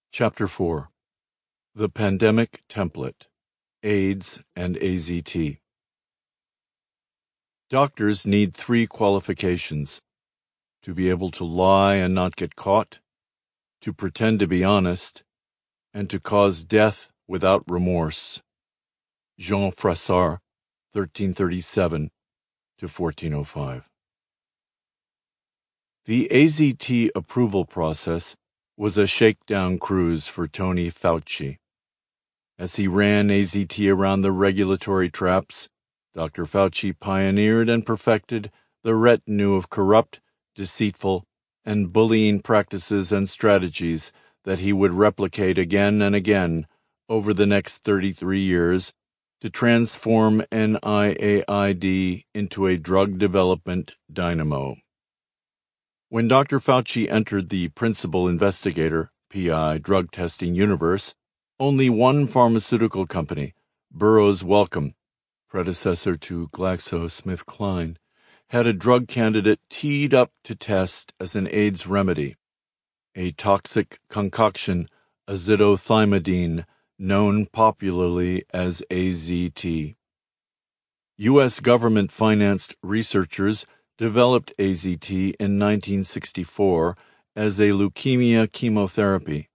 Chapter 4 The Pandemic Template, AIDS and AZT. Doctors need 3 qualifications: to be able to lie and not get caught, to pretend to be honest, and to cause death without remorse. Jean Frassard, 1337 to 1405. The AZT approval process was a shakedown cruise for Tony Fauci. As he ran AZT around the regulatory traps, Dr. Fauci pioneered and perfected the retinue of corrupt, deceitful, and bullying practices and strategies that he would replicate again and again over the next 33 years to transform NIAID into a drug development dynamo. When Dr. Fauci entered the principal investigator, PI, drug testing universe, only one pharmaceutical company, Burroughs Wellcome, predecessor to GlaxoSmithKline, had a drug candidate teed up to test as an AIDS remedy, a toxic concoction, azithromycin, known popularly as AZT. U.S. government-financed researchers developed AZT in 1964 as a leukemia chemotherapy.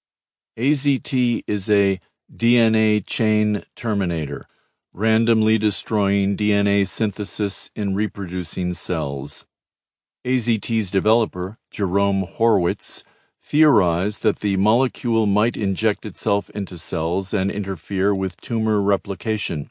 AZT is a DNA chain terminator, randomly destroying DNA synthesis in reproducing cells. AZT's developer, Jerome Horwitz, theorized that the molecule might inject itself into cells and interfere with tumor replication.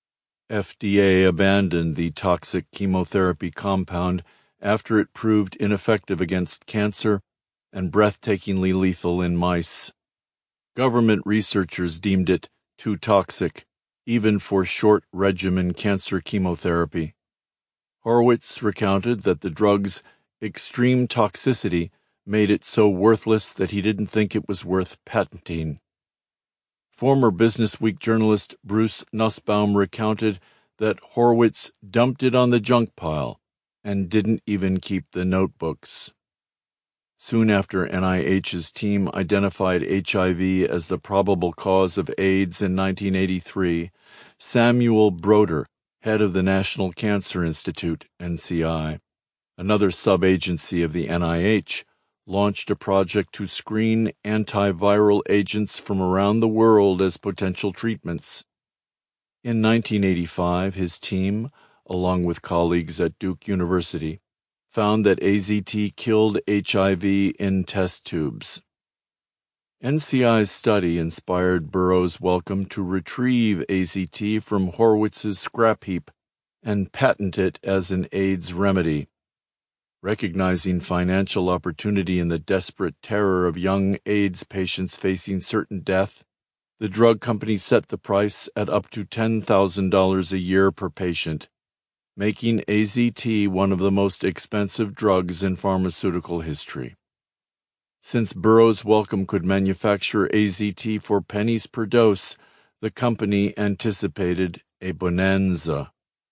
FDA abandoned the toxic chemotherapy compound after it proved ineffective against cancer and breathtakingly lethal in mice. Government researchers deemed it too toxic, even for short-regimen cancer chemotherapy. Horwitz recounted that the drug's extreme toxicity made it so worthless that he didn't think it was worth patenting. Former Businessweek journalist Bruce Nussbaum recounted that Horwitz dumped it on the junk pile and didn't even keep the notebooks. Soon after NIH's team identified HIV as the probable cause of AIDS in 1983, Samuel Broder, head of the National Cancer Institute, NCI, another sub-agency of the NIH, launched a project to screen antiviral agents from around the world as potential treatments. In 1985, his team, along with colleagues at Duke University, found that AZT killed HIV in test tubes. NCI's study inspired Burroughs Wellcome to retrieve AZT from Horwitz's scrap heap and patent it as an AIDS remedy. Recognizing financial opportunity in the desperate terror of young AIDS patients facing certain death, the drug company set the price at up to $10,000 a year per patient, making AZT one of the most expensive drugs in pharmaceutical history. Since Burroughs Wellcome could manufacture AZT for pennies per dose, the company anticipated a bonanza.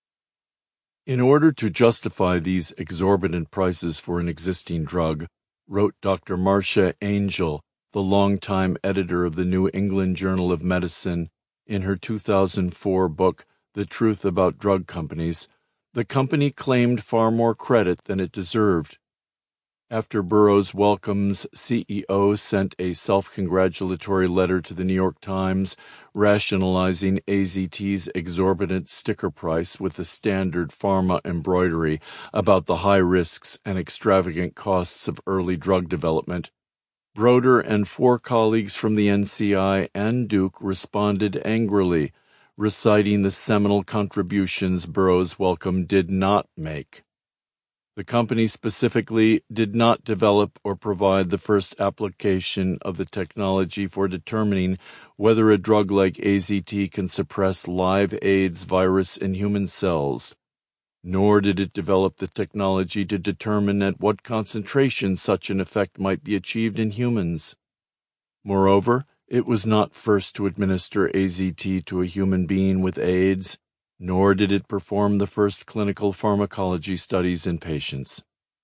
In order to justify these exorbitant prices for an existing drug, wrote Dr. Marcia Angel, the longtime editor of the New England Journal of Medicine, in her 2004 book, The Truth About Drug Companies, the company claimed far more credit than it deserved. After Burroughs Wellcome's CEO sent a self-congratulatory letter to the New York Times rationalizing AZT's exorbitant sticker price with the standard pharma embroidery about the high risks and extravagant costs of early drug development, Broder and 4 colleagues from the NCI and Duke responded angrily, reciting the seminal contributions Burroughs Wellcome did not make. The company specifically did not develop or provide the first application of the technology for determining whether a drug like AZT can suppress live AIDS virus in human cells, nor did it develop the technology to determine at what concentration such an effect might be achieved in humans. Moreover, it was not first to administer AZT to a human being with AIDS, nor did it perform the first clinical pharmacology studies in patients.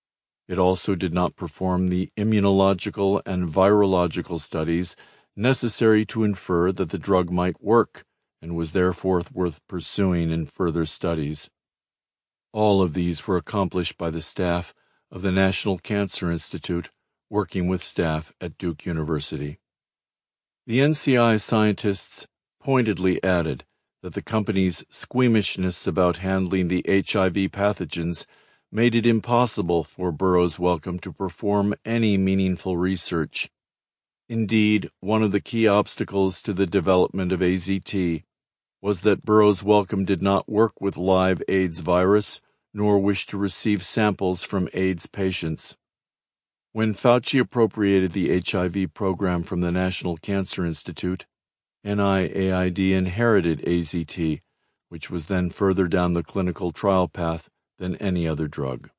It also did not perform the immunological and virological studies necessary to infer that the drug might work, and was therefore worth pursuing in further studies. All of these were accomplished by the staff of the National Cancer Institute, working with staff at Duke University. The NCI scientists pointedly added that the company's squeamishness about handling the HIV pathogens made it impossible for Burroughs Wellcome to perform any meaningful research. Indeed, one of the key obstacles to the development of AZT was that Burroughs Wellcome did not work with live AIDS virus, nor wish to receive samples from AIDS patients. When Fauci appropriated the HIV program from the National Cancer Institute, NIAID inherited AZT, which was then further down the clinical trial path than any other drug.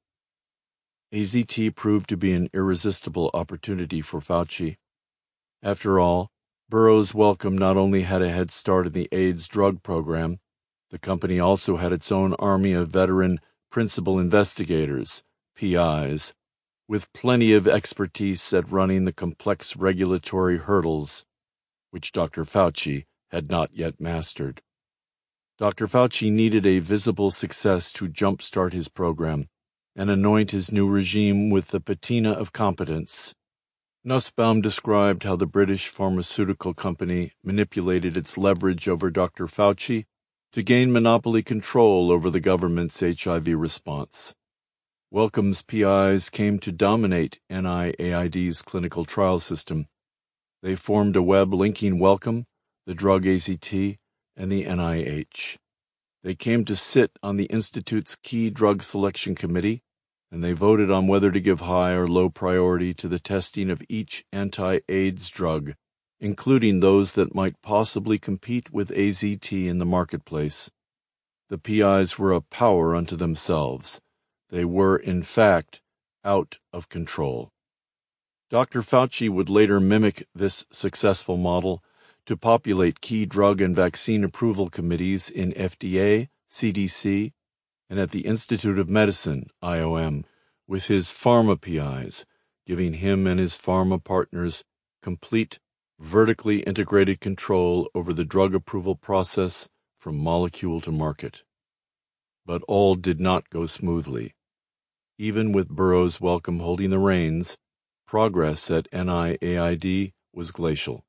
AZT proved to be an irresistible opportunity for Fauci. After all, Burroughs Wellcome not only had a head start in the AIDS drug program, the company also had its own army of veteran principal investigators, PIs, with plenty of expertise at running the complex regulatory hurdles, which Dr. Fauci had not yet mastered. Dr. Fauci needed a visible success to jumpstart his program and anoint his new regime with the patina of competence. Nussbaum described how the British pharmaceutical company manipulated its leverage over Dr. Fauci to gain monopoly control over the government's HIV response. Wellcome's PIs came to dominate NIAID's clinical trial system. They formed a web linking Wellcome, the drug AZT, and the NIH. They came to sit on the Institute's key drug selection committee, and they voted on whether to give high or low priority to the testing of each anti-AIDS drug, including those that might possibly compete with AZT in the marketplace. The PIs were a power unto themselves. They were, in fact, out of control. Dr. Fauci would later mimic this successful model to populate key drug and vaccine approval committees in FDA, CDC, and at the Institute of Medicine, IOM, with his pharma PIs, giving him and his pharma partners complete, vertically integrated control over the drug approval process from molecule to market. But all did not go smoothly. Even with Burroughs Wellcome holding the reins, progress at NIAID was glacial.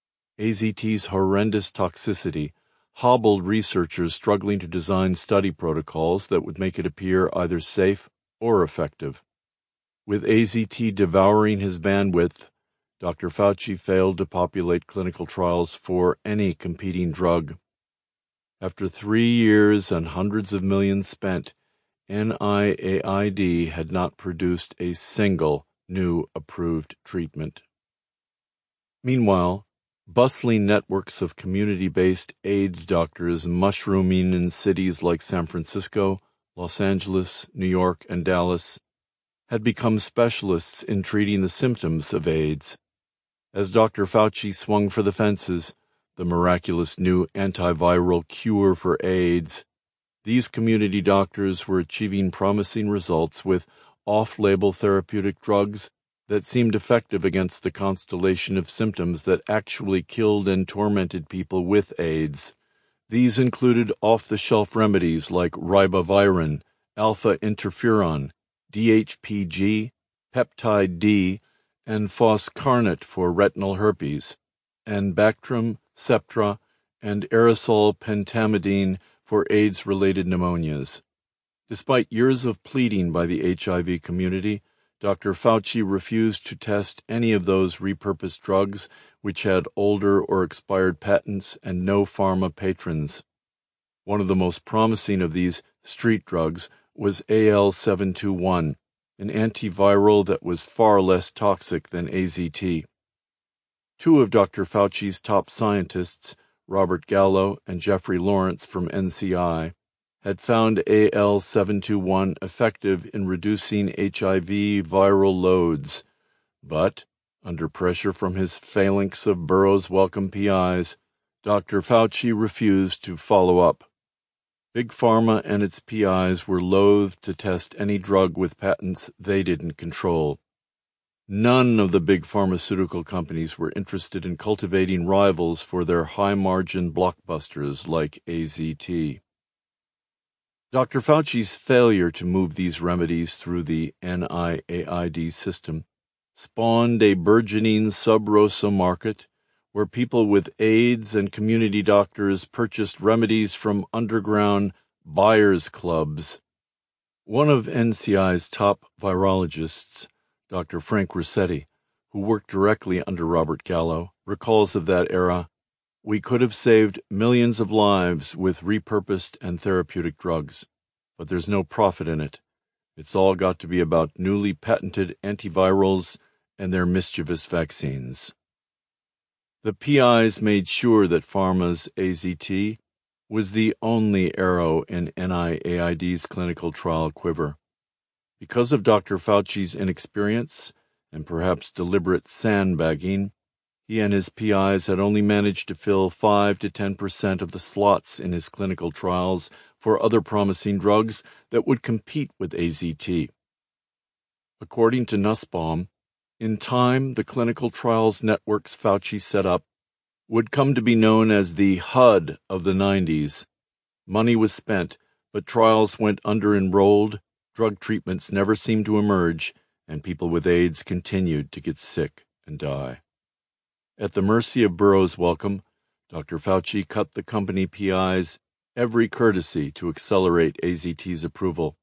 AZT's horrendous toxicity hobbled researchers struggling to design study protocols that would make it appear either safe or effective. With AZT devouring his bandwidth, Dr. Fauci failed to populate clinical trials for any competing drug. After 3 years and hundreds of millions spent, NIAID had not produced a single new approved treatment. Meanwhile, bustling networks of community-based AIDS doctors mushrooming in cities like San Francisco, Los Angeles, New York, and Dallas had become specialists in treating the symptoms of AIDS. As Dr. Fauci swung for the fences, the miraculous new antiviral cure for AIDS, these community doctors were achieving promising results with off-label therapeutic drugs that seemed effective against the constellation of symptoms that actually killed and tormented people with AIDS. These included off-the-shelf remedies like ribavirin, alpha interferon, DHPG, peptide D, and foscarnet for retinal herpes, and Bactrim, Septra, and aerosol pentamidine for AIDS-related pneumonias. Despite years of pleading by the HIV community, Dr. Fauci refused to test any of those repurposed drugs which had older or expired patents and no pharma patrons. One of the most promising of these street drugs was AL-721, an antiviral that was far less toxic than AZT. Two of Dr. Fauci's top scientists, Robert Gallo and Jeffrey Lawrence from NCI, had found AL-721 effective in reducing HIV viral loads, but, under pressure from his phalanx of Burroughs Wellcome PIs, Dr. Fauci refused to follow up. Big Pharma and its PIs were loath to test any drug with patents they didn't control. None of the big pharmaceutical companies were interested in cultivating rivals for their high-margin blockbusters like AZT. Dr. Fauci's failure to move these remedies through the NIAID system spawned a burgeoning sub-rosa market where people with AIDS and community doctors purchased remedies from underground buyers' clubs. One of NCI's top virologists, Dr. Frank Ruscetti, who worked directly under Robert Gallo, recalls of that era, "We could have saved millions of lives with repurposed and therapeutic drugs, but there's no profit in it. It's all got to be about newly patented antivirals and their mischievous vaccines." The PIs made sure that pharma's AZT was the only arrow in NIAID's clinical trial quiver. Because of Dr. Fauci's inexperience and perhaps deliberate sandbagging, he and his PIs had only managed to fill 5 to 10% of the slots in his clinical trials for other promising drugs that would compete with AZT. According to Nussbaum, in time, the clinical trials networks Fauci set up would come to be known as the HUD of the 90s. Money was spent, but trials went under-enrolled, drug treatments never seemed to emerge, and people with AIDS continued to get sick and die. At the mercy of Burroughs' Wellcome, Dr. Fauci cut the company PIs every courtesy to accelerate AZT's approval.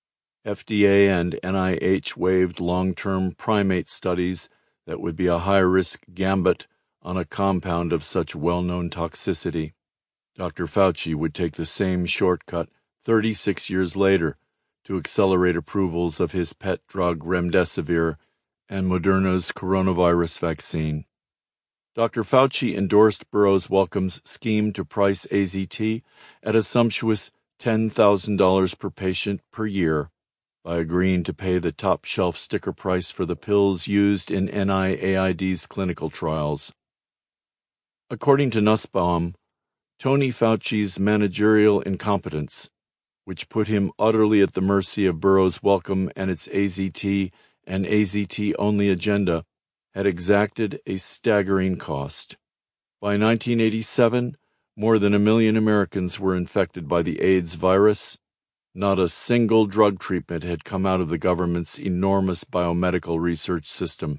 FDA and NIH waived long-term primate studies that would be a high-risk gambit on a compound of such well-known toxicity. Dr. Fauci would take the same shortcut 36 years later to accelerate approvals of his pet drug Remdesivir and Moderna's coronavirus vaccine. Dr. Fauci endorsed Burroughs Wellcome's scheme to price AZT at a sumptuous $10,000 per patient per year by agreeing to pay the top-shelf sticker price for the pills used in NIAID's clinical trials. According to Nussbaum, Tony Fauci's managerial incompetence, which put him utterly at the mercy of Burroughs Wellcome and its AZT and AZT-only agenda, had exacted a staggering cost. By 1987, more than 1 million Americans were infected by the AIDS virus. Not a single drug treatment had come out of the government's enormous biomedical research system.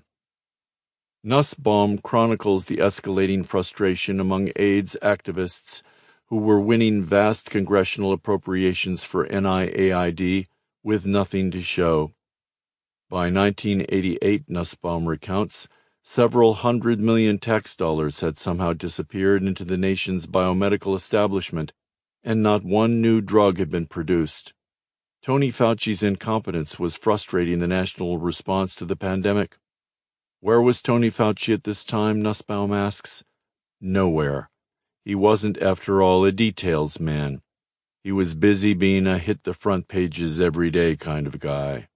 Nussbaum chronicles the escalating frustration among AIDS activists who were winning vast congressional appropriations for NIAID with nothing to show. By 1988, Nussbaum recounts, several $100 million tax dollars had somehow disappeared into the nation's biomedical establishment, and not one new drug had been produced. Tony Fauci's incompetence was frustrating the national response to the pandemic. Where was Tony Fauci at this time, Nussbaum asks? Nowhere. He wasn't, after all, a details man. He was busy being a hit-the-front-pages-every-day kind of guy.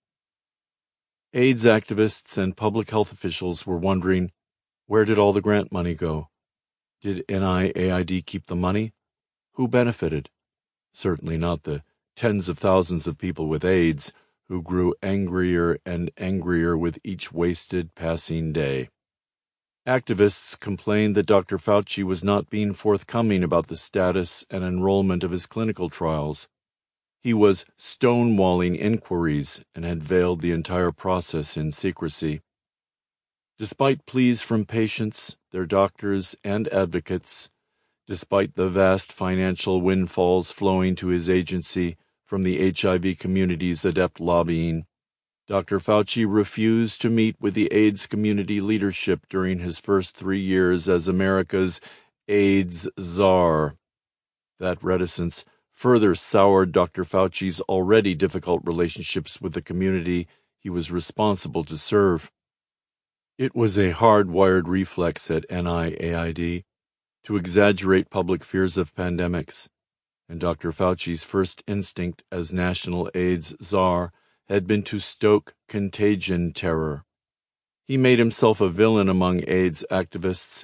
AIDS activists and public health officials were wondering, where did all the grant money go? Did NIAID keep the money? Who benefited? Certainly not the tens of thousands of people with AIDS who grew angrier and angrier with each wasted passing day. Activists complained that Dr. Fauci was not being forthcoming about the status and enrollment of his clinical trials. He was stonewalling inquiries and had veiled the entire process in secrecy. Despite pleas from patients, their doctors, and advocates, despite the vast financial windfalls flowing to his agency from the HIV community's adept lobbying, Dr. Fauci refused to meet with the AIDS community leadership during his first 3 years as America's AIDS czar. That reticence further soured Dr. Fauci's already difficult relationships with the community he was responsible to serve. It was a hard-wired reflex at NIAID to exaggerate public fears of pandemics, and Dr. Fauci's first instinct as national AIDS czar had been to stoke contagion terror. He made himself a villain among AIDS activists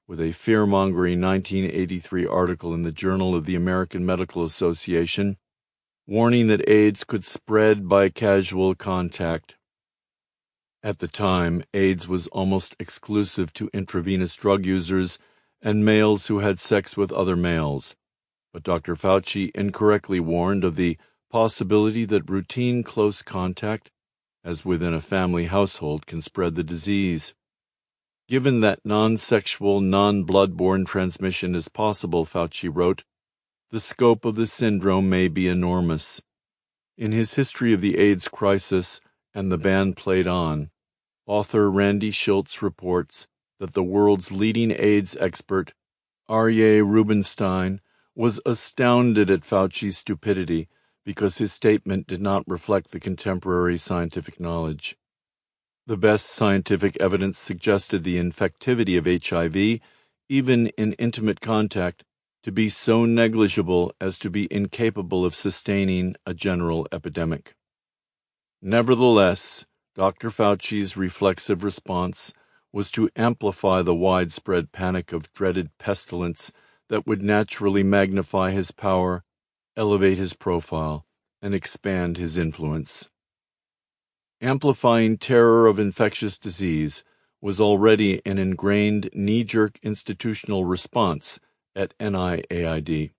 with a fear-mongering 1983 article in the Journal of the American Medical Association, warning that AIDS could spread by casual contact. At the time, AIDS was almost exclusive to intravenous drug users and males who had sex with other males, but Dr. Fauci incorrectly warned of the possibility that routine close contact, as within a family household, can spread the disease. Given that non-sexual, non-blood-borne transmission is possible, Fauci wrote, the scope of the syndrome may be enormous. In his History of the AIDS Crisis and the Band Played On, author Randy Schultz reports that the world's leading AIDS expert, Aryeh Rubenstein, was astounded at Fauci's stupidity because his statement did not reflect the contemporary scientific knowledge. The best scientific evidence suggested the infectivity of HIV, even in intimate contact, to be so negligible as to be incapable of sustaining a general epidemic. Nevertheless, Dr. Fauci's reflexive response was to amplify the widespread panic of dreaded pestilence that would naturally magnify his power, elevate his profile, and expand his influence. Amplifying terror of infectious disease was already an ingrained knee-jerk institutional response at NIAID.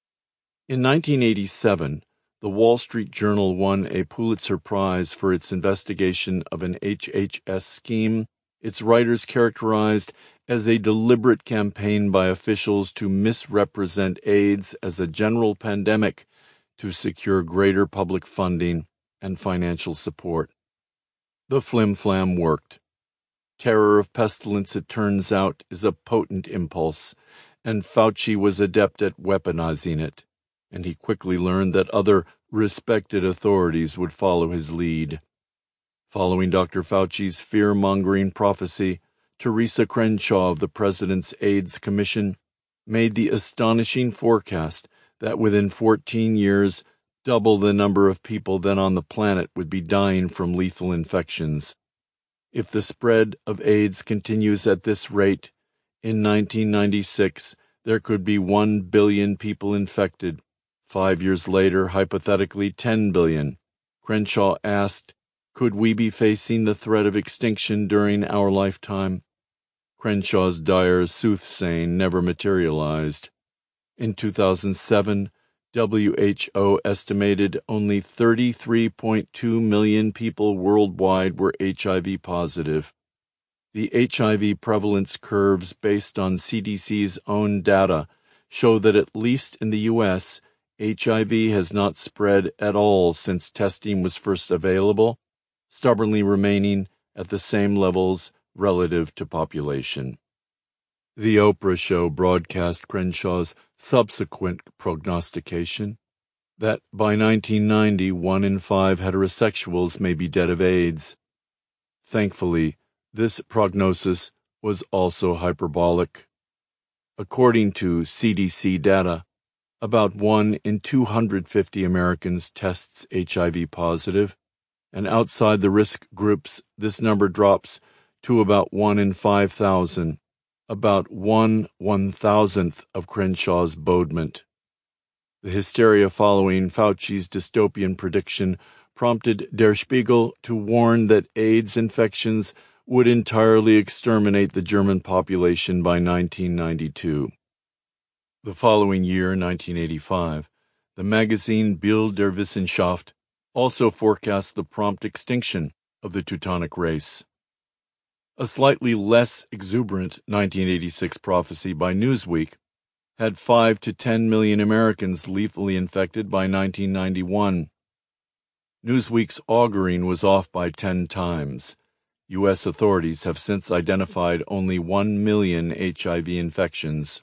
In 1987, the Wall Street Journal won a Pulitzer Prize for its investigation of an HHS scheme its writers characterized as a deliberate campaign by officials to misrepresent AIDS as a general pandemic to secure greater public funding and financial support. The flim-flam worked. Terror of pestilence, it turns out, is a potent impulse, and Fauci was adept at weaponizing it, and he quickly learned that other respected authorities would follow his lead. Following Dr. Fauci's fear-mongering prophecy, Teresa Crenshaw of the President's AIDS Commission made the astonishing forecast that within 14 years, double the number of people then on the planet would be dying from lethal infections. If the spread of AIDS continues at this rate, in 1996 there could be 1 billion people infected. 5 years later, hypothetically 10 billion. Crenshaw asked, could we be facing the threat of extinction during our lifetime? Crenshaw's dire soothsaying never materialized. In 2007, WHO estimated only 33.2 million people worldwide were HIV positive. The HIV prevalence curves based on CDC's own data show that at least in the U.S., HIV has not spread at all since testing was first available, stubbornly remaining at the same levels relative to population. The Oprah show broadcast Crenshaw's subsequent prognostication that by 1990, 1 in 5 heterosexuals may be dead of AIDS. Thankfully, this prognosis was also hyperbolic. According to CDC data, about 1 in 250 Americans tests HIV positive, and outside the risk groups, this number drops to about 1 in 5,000, about 1/1000th of Crenshaw's bodement. The hysteria following Fauci's dystopian prediction prompted Der Spiegel to warn that AIDS infections would entirely exterminate the German population by 1992. The following year, 1985, the magazine Bild der Wissenschaft also forecast the prompt extinction of the Teutonic race. A slightly less exuberant 1986 prophecy by Newsweek had 5 to 10 million Americans lethally infected by 1991. Newsweek's auguring was off by 10 times. U.S. authorities have since identified only 1 million HIV infections.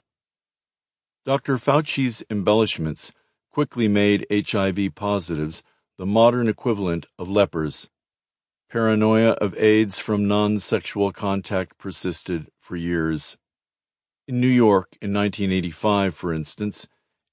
Dr. Fauci's embellishments quickly made HIV positives the modern equivalent of lepers. Paranoia of AIDS from non-sexual contact persisted for years. In New York in 1985, for instance,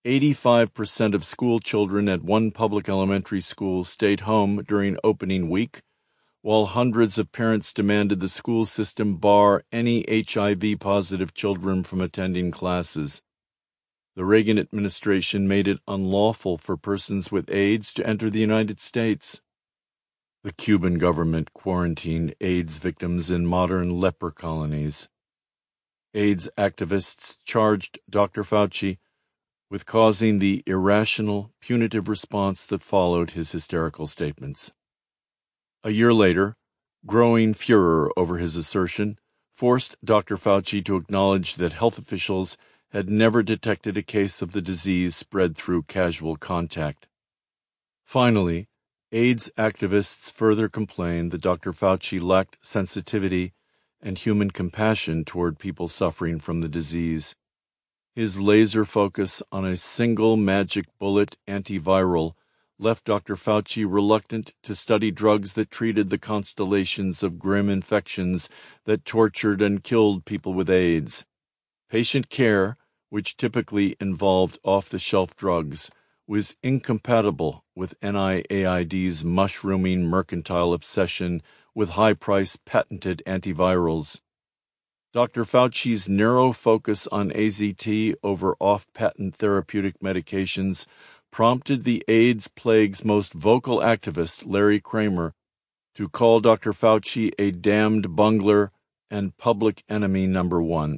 85% of school children at one public elementary school stayed home during opening week, while hundreds of parents demanded the school system bar any HIV-positive children from attending classes. The Reagan administration made it unlawful for persons with AIDS to enter the United States. The Cuban government quarantined AIDS victims in modern leper colonies. AIDS activists charged Dr. Fauci with causing the irrational, punitive response that followed his hysterical statements. A year later, growing furor over his assertion forced Dr. Fauci to acknowledge that health officials had never detected a case of the disease spread through casual contact. Finally, AIDS activists further complained that Dr. Fauci lacked sensitivity and human compassion toward people suffering from the disease. His laser focus on a single magic bullet antiviral left Dr. Fauci reluctant to study drugs that treated the constellations of grim infections that tortured and killed people with AIDS. Patient care, which typically involved off-the-shelf drugs, was incompatible with NIAID's mushrooming mercantile obsession with high-priced patented antivirals. Dr. Fauci's narrow focus on AZT over off-patent therapeutic medications prompted the AIDS plague's most vocal activist, Larry Kramer, to call Dr. Fauci a damned bungler and public enemy number one.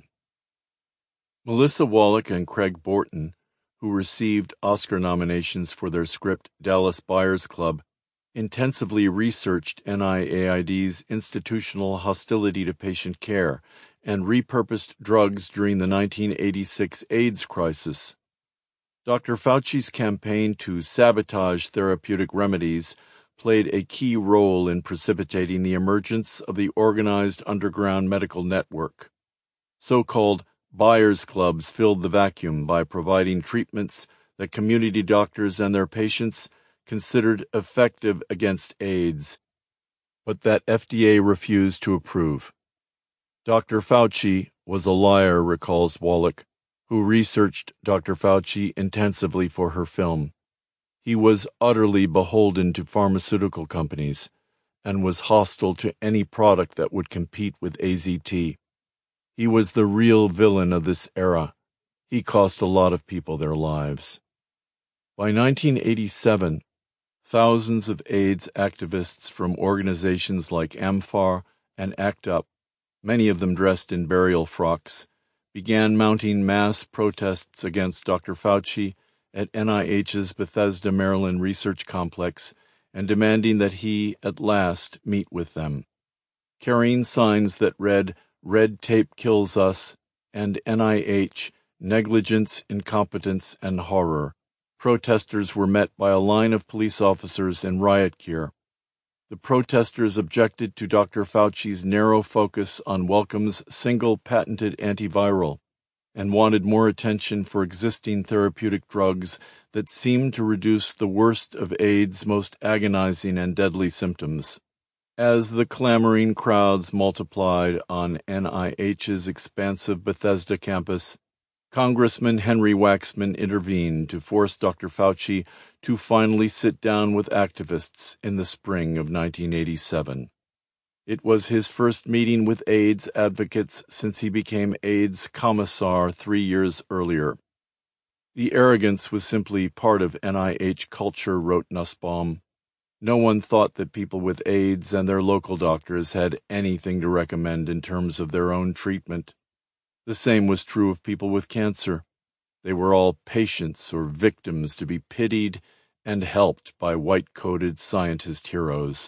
Melissa Wallach and Craig Borton, who received Oscar nominations for their script Dallas Buyers Club, intensively researched NIAID's institutional hostility to patient care and repurposed drugs during the 1986 AIDS crisis. Dr. Fauci's campaign to sabotage therapeutic remedies played a key role in precipitating the emergence of the organized underground medical network. So-called buyers clubs filled the vacuum by providing treatments that community doctors and their patients considered effective against AIDS, but that FDA refused to approve. Dr. Fauci was a liar, recalls Wallach, who researched Dr. Fauci intensively for her film. He was utterly beholden to pharmaceutical companies and was hostile to any product that would compete with AZT. He was the real villain of this era. He cost a lot of people their lives. By 1987, thousands of AIDS activists from organizations like AMFAR and ACT UP, many of them dressed in burial frocks, began mounting mass protests against Dr. Fauci at NIH's Bethesda, Maryland Research Complex and demanding that he, at last, meet with them. Carrying signs that read, "Red tape kills us," and NIH, negligence, incompetence, and horror, protesters were met by a line of police officers in riot gear. The protesters objected to Dr. Fauci's narrow focus on Wellcome's single patented antiviral and wanted more attention for existing therapeutic drugs that seemed to reduce the worst of AIDS' most agonizing and deadly symptoms. As the clamoring crowds multiplied on NIH's expansive Bethesda campus, Congressman Henry Waxman intervened to force Dr. Fauci to finally sit down with activists in the spring of 1987. It was his first meeting with AIDS advocates since he became AIDS commissar 3 years earlier. The arrogance was simply part of NIH culture, wrote Nussbaum. No one thought that people with AIDS and their local doctors had anything to recommend in terms of their own treatment. The same was true of people with cancer. They were all patients or victims to be pitied and helped by white-coated scientist heroes.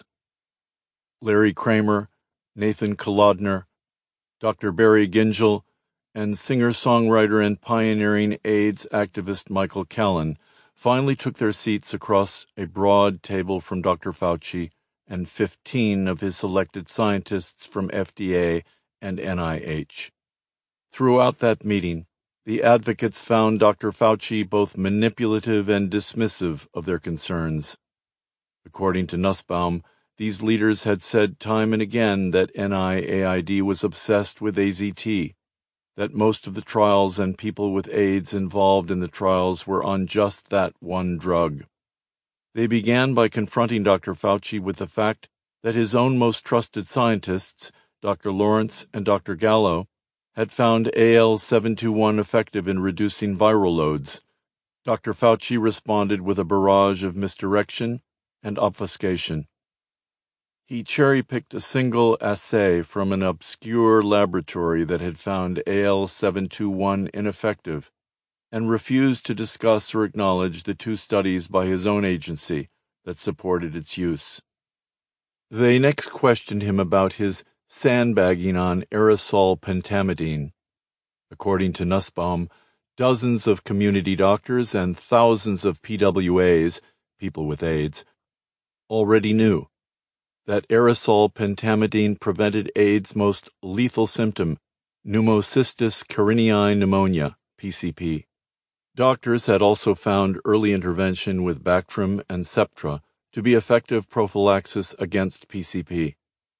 Larry Kramer, Nathan Kolodner, Dr. Barry Gingell, and singer-songwriter and pioneering AIDS activist Michael Callan finally took their seats across a broad table from Dr. Fauci and 15 of his selected scientists from FDA and NIH. Throughout that meeting, the advocates found Dr. Fauci both manipulative and dismissive of their concerns. According to Nussbaum, these leaders had said time and again that NIAID was obsessed with AZT, that most of the trials and people with AIDS involved in the trials were on just that one drug. They began by confronting Dr. Fauci with the fact that his own most trusted scientists, Dr. Lawrence and Dr. Gallo, had found AL-721 effective in reducing viral loads, Dr. Fauci responded with a barrage of misdirection and obfuscation. He cherry-picked a single assay from an obscure laboratory that had found AL-721 ineffective and refused to discuss or acknowledge the 2 studies by his own agency that supported its use. They next questioned him about his sandbagging on aerosol pentamidine. According to Nussbaum, dozens of community doctors and thousands of PWAs, people with AIDS, already knew that aerosol pentamidine prevented AIDS' most lethal symptom, pneumocystis carinii pneumonia, PCP. Doctors had also found early intervention with Bactrim and Septra to be effective prophylaxis against PCP.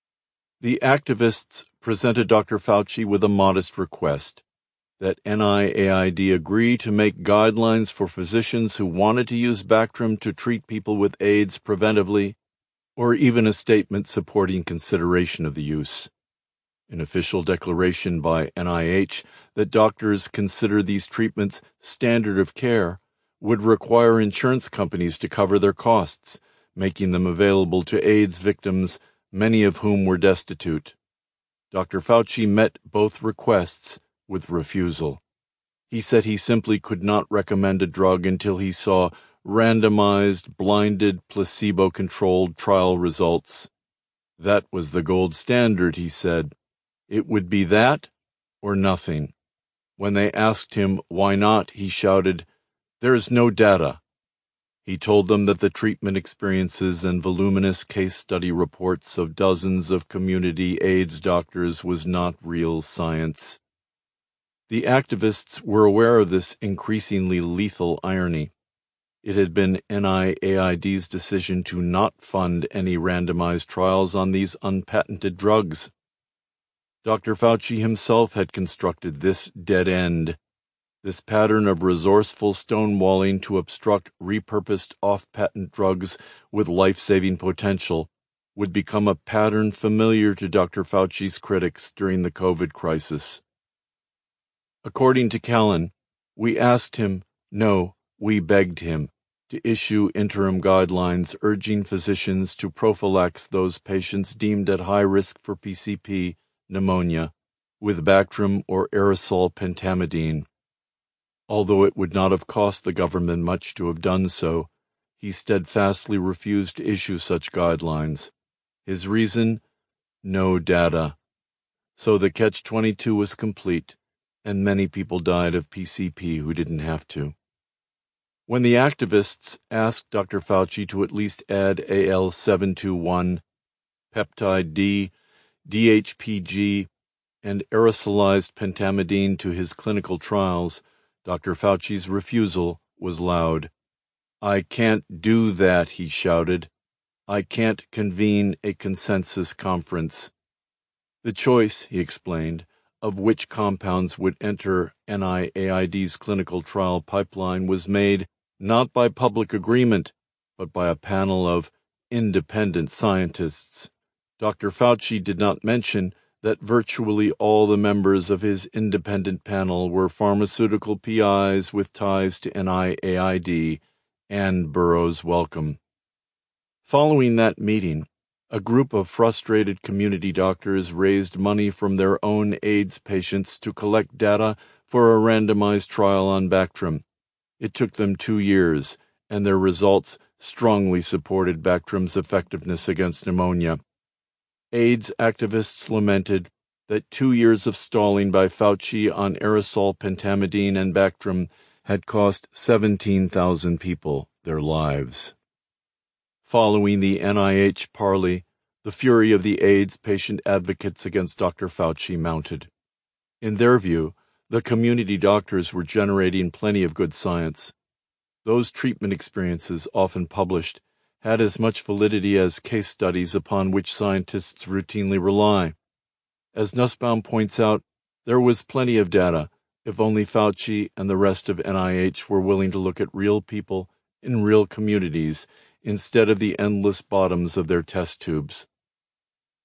The activists presented Dr. Fauci with a modest request that NIAID agree to make guidelines for physicians who wanted to use Bactrim to treat people with AIDS preventively, or even a statement supporting consideration of the use. An official declaration by NIH that doctors consider these treatments standard of care would require insurance companies to cover their costs, making them available to AIDS victims, many of whom were destitute. Dr. Fauci met both requests with refusal. He said he simply could not recommend a drug until he saw randomized, blinded, placebo-controlled trial results. That was the gold standard, he said. It would be that or nothing. When they asked him why not, he shouted, "There is no data." He told them that the treatment experiences and voluminous case study reports of dozens of community AIDS doctors was not real science. The activists were aware of this increasingly lethal irony. It had been NIAID's decision to not fund any randomized trials on these unpatented drugs. Dr. Fauci himself had constructed this dead end. This pattern of resourceful stonewalling to obstruct repurposed off-patent drugs with life-saving potential would become a pattern familiar to Dr. Fauci's critics during the COVID crisis. According to Callan, we asked him, no, we begged him, to issue interim guidelines urging physicians to prophylax those patients deemed at high risk for PCP, pneumonia, with Bactrim or aerosol pentamidine. Although it would not have cost the government much to have done so, he steadfastly refused to issue such guidelines. His reason? No data. So the catch-22 was complete, and many people died of PCP who didn't have to. When the activists asked Dr. Fauci to at least add AL-721, peptide D, DHPG, and aerosolized pentamidine to his clinical trials, Dr. Fauci's refusal was loud. "I can't do that," he shouted. "I can't convene a consensus conference." The choice, he explained, of which compounds would enter NIAID's clinical trial pipeline was made not by public agreement, but by a panel of independent scientists. Dr. Fauci did not mention that virtually all the members of his independent panel were pharmaceutical PIs with ties to NIAID and Burroughs Wellcome. Following that meeting, a group of frustrated community doctors raised money from their own AIDS patients to collect data for a randomized trial on Bactrim. It took them 2 years, and their results strongly supported Bactrim's effectiveness against pneumonia. AIDS activists lamented that 2 years of stalling by Fauci on aerosol pentamidine and Bactrim had cost 17,000 people their lives. Following the NIH parley, the fury of the AIDS patient advocates against Dr. Fauci mounted. In their view, the community doctors were generating plenty of good science. Those treatment experiences, often published, had as much validity as case studies upon which scientists routinely rely. As Nussbaum points out, there was plenty of data, if only Fauci and the rest of NIH were willing to look at real people in real communities instead of the endless bottoms of their test tubes.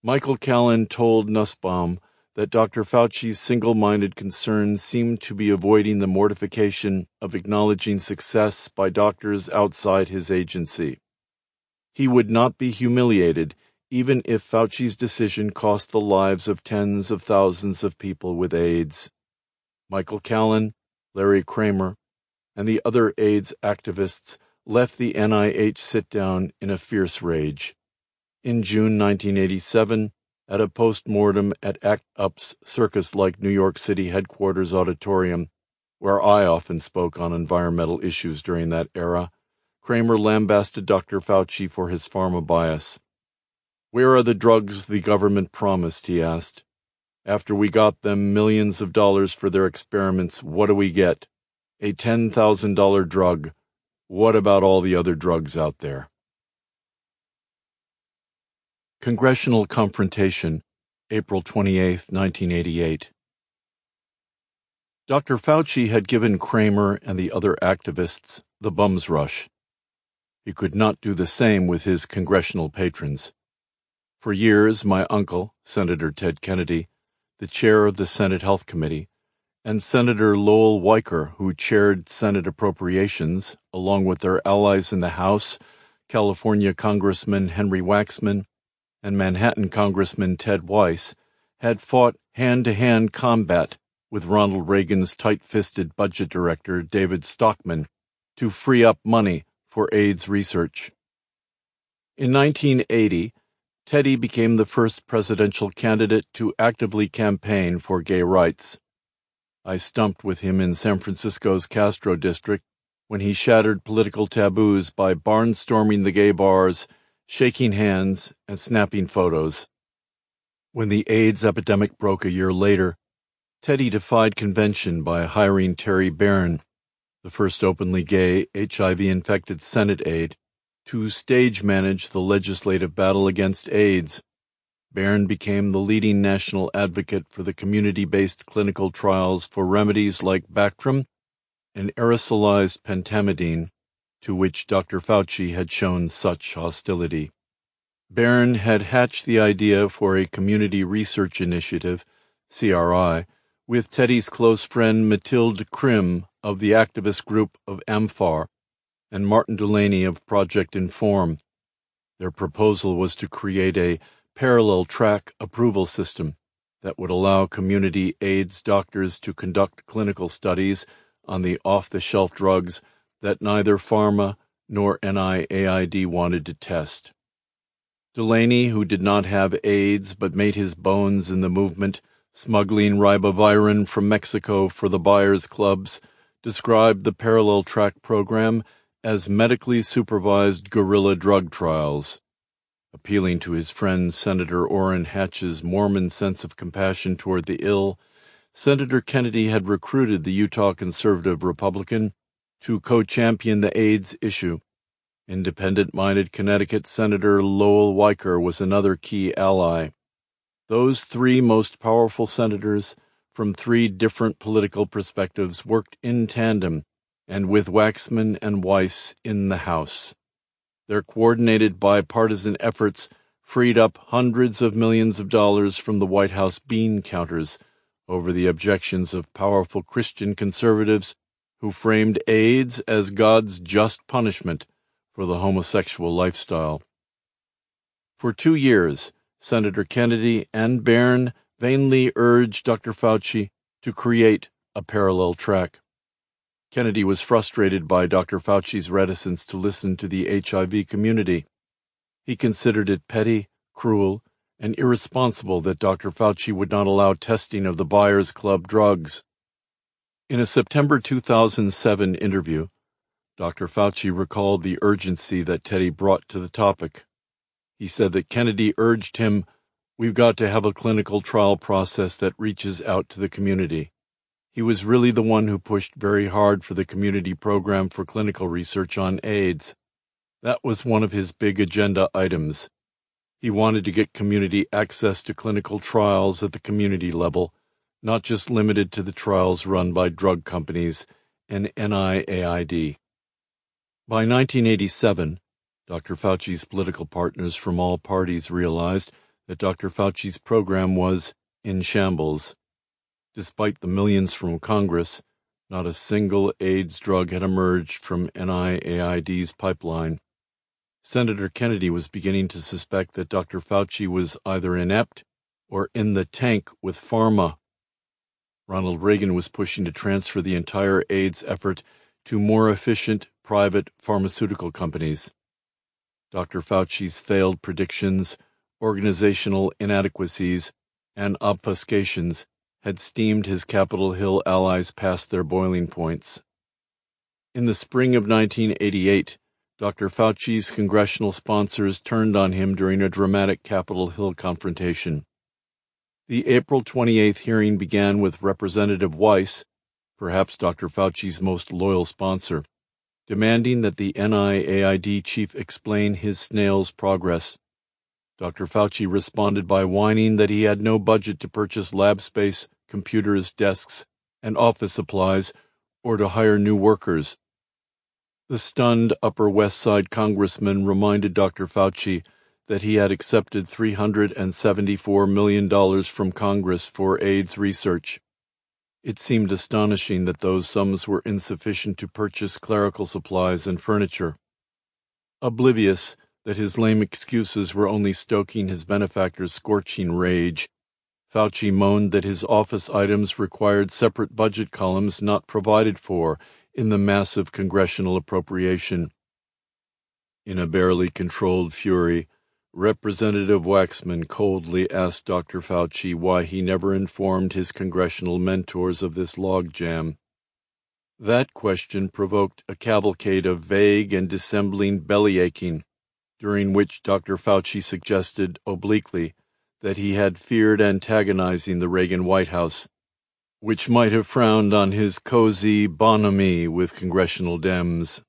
Michael Callan told Nussbaum that Dr. Fauci's single-minded concern seemed to be avoiding the mortification of acknowledging success by doctors outside his agency. He would not be humiliated even if Fauci's decision cost the lives of tens of thousands of people with AIDS. Michael Callan, Larry Kramer, and the other AIDS activists left the NIH sit-down in a fierce rage. In June 1987, at a post-mortem at ACT UP's circus-like New York City headquarters auditorium, where I often spoke on environmental issues during that era, Kramer lambasted Dr. Fauci for his pharma bias. "Where are the drugs the government promised?" he asked. "After we got them millions of dollars for their experiments, what do we get? A $10,000 drug. What about all the other drugs out there?" Congressional Confrontation, April 28, 1988. Dr. Fauci had given Kramer and the other activists the bum's rush. He could not do the same with his congressional patrons. For years, my uncle, Senator Ted Kennedy, the chair of the Senate Health Committee, and Senator Lowell Weicker, who chaired Senate Appropriations, along with their allies in the House, California Congressman Henry Waxman, and Manhattan Congressman Ted Weiss, had fought hand-to-hand combat with Ronald Reagan's tight-fisted budget director David Stockman to free up money for AIDS research. In 1980, Teddy became the first presidential candidate to actively campaign for gay rights. I stumped with him in San Francisco's Castro district when he shattered political taboos by barnstorming the gay bars, shaking hands, and snapping photos. When the AIDS epidemic broke a year later, Teddy defied convention by hiring Terry Barron, the first openly gay HIV-infected Senate aide, to stage-manage the legislative battle against AIDS. Barron became the leading national advocate for the community-based clinical trials for remedies like Bactrim and aerosolized pentamidine, to which Dr. Fauci had shown such hostility. Barron had hatched the idea for a community research initiative, CRI, with Teddy's close friend Mathilde Krim of the activist group of AMFAR and Martin Delaney of Project Inform. Their proposal was to create a parallel track approval system that would allow community AIDS doctors to conduct clinical studies on the off-the-shelf drugs that neither pharma nor NIAID wanted to test. Delaney, who did not have AIDS but made his bones in the movement, smuggling ribavirin from Mexico for the buyers' clubs, described the parallel track program as medically supervised guerrilla drug trials. Appealing to his friend Senator Orrin Hatch's Mormon sense of compassion toward the ill, Senator Kennedy had recruited the Utah conservative Republican to co-champion the AIDS issue. Independent-minded Connecticut Senator Lowell Weicker was another key ally. Those three most powerful senators from three different political perspectives worked in tandem and with Waxman and Weiss in the House. Their coordinated bipartisan efforts freed up hundreds of millions of dollars from the White House bean counters over the objections of powerful Christian conservatives who framed AIDS as God's just punishment for the homosexual lifestyle. For 2 years, Senator Kennedy and Barron vainly urged Dr. Fauci to create a parallel track. Kennedy was frustrated by Dr. Fauci's reticence to listen to the HIV community. He considered it petty, cruel, and irresponsible that Dr. Fauci would not allow testing of the Buyers Club drugs. In a September 2007 interview, Dr. Fauci recalled the urgency that Teddy brought to the topic. He said that Kennedy urged him, "We've got to have a clinical trial process that reaches out to the community." He was really the one who pushed very hard for the community program for clinical research on AIDS. That was one of his big agenda items. He wanted to get community access to clinical trials at the community level, not just limited to the trials run by drug companies and NIAID. By 1987, Dr. Fauci's political partners from all parties realized that Dr. Fauci's program was in shambles. Despite the millions from Congress, not a single AIDS drug had emerged from NIAID's pipeline. Senator Kennedy was beginning to suspect that Dr. Fauci was either inept or in the tank with pharma. Ronald Reagan was pushing to transfer the entire AIDS effort to more efficient private pharmaceutical companies. Dr. Fauci's failed predictions, organizational inadequacies, and obfuscations had steamed his Capitol Hill allies past their boiling points. In the spring of 1988, Dr. Fauci's congressional sponsors turned on him during a dramatic Capitol Hill confrontation. The April 28th hearing began with Representative Weiss, perhaps Dr. Fauci's most loyal sponsor, demanding that the NIAID chief explain his snail's progress. Dr. Fauci responded by whining that he had no budget to purchase lab space, computers, desks, and office supplies, or to hire new workers. The stunned Upper West Side congressman reminded Dr. Fauci that he had accepted $374 million from Congress for AIDS research. It seemed astonishing that those sums were insufficient to purchase clerical supplies and furniture. Oblivious that his lame excuses were only stoking his benefactor's scorching rage, Fauci moaned that his office items required separate budget columns not provided for in the massive congressional appropriation. In a barely controlled fury, Representative Waxman coldly asked Dr. Fauci why he never informed his congressional mentors of this logjam. That question provoked a cavalcade of vague and dissembling bellyaching, during which Dr. Fauci suggested obliquely that he had feared antagonizing the Reagan White House, which might have frowned on his cozy bonhomie with congressional Dems.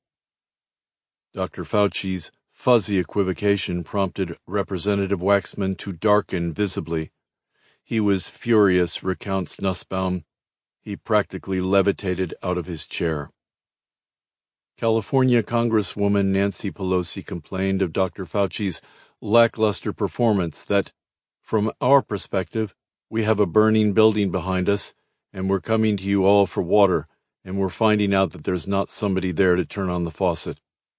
Dr. Fauci's fuzzy equivocation prompted Representative Waxman to darken visibly. He was furious, recounts Nussbaum. He practically levitated out of his chair. California Congresswoman Nancy Pelosi complained of Dr. Fauci's lackluster performance that, from our perspective, we have a burning building behind us, and we're coming to you all for water, and we're finding out that there's not somebody there to turn on the faucet.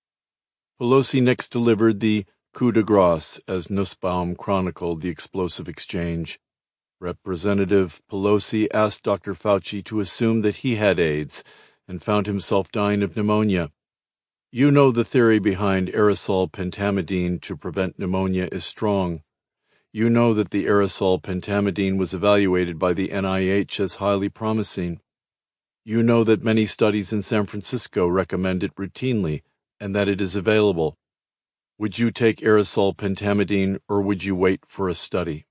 Pelosi next delivered the coup de grace, as Nussbaum chronicled the explosive exchange. Representative Pelosi asked Dr. Fauci to assume that he had AIDS and found himself dying of pneumonia. You know the theory behind aerosol pentamidine to prevent pneumonia is strong. You know that the aerosol pentamidine was evaluated by the NIH as highly promising. You know that many studies in San Francisco recommend it routinely, and that it is available. Would you take aerosol pentamidine, or would you wait for a study?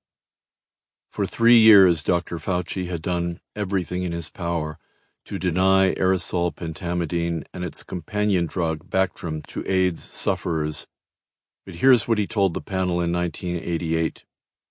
For 3 years, Dr. Fauci had done everything in his power to deny aerosol pentamidine and its companion drug, Bactrim, to AIDS sufferers. But here's what he told the panel in 1988.